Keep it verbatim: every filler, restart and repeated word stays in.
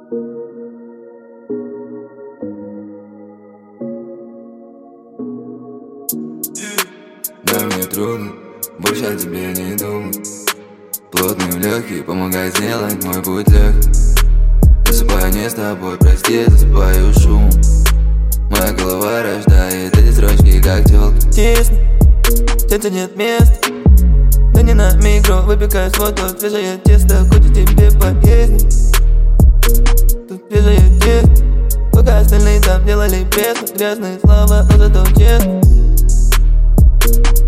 Да, мне трудно, больше о тебе не думать. Плотные в легкие, помогай сделать мой путь легкий. Засыпаю не с тобой, прости, засыпаю шум. Моя голова рождает эти строчки, как тёлки. Тесно, в сердце нет места. Да не на микро, выпекаю свой торт. Свежее тесто, хоть и тебе поездно. Тут свежее тесто. Пока остальные там делали пресно. Грязные слова, но зато честно.